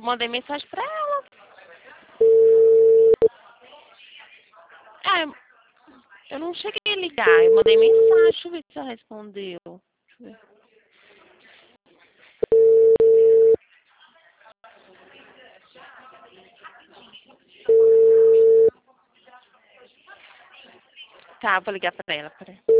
eu mandei mensagem pra ela. É, eu não cheguei a ligar, eu mandei mensagem. Deixa eu ver se ela respondeu. Deixa eu ver. Tá, vou ligar pra ela, peraí.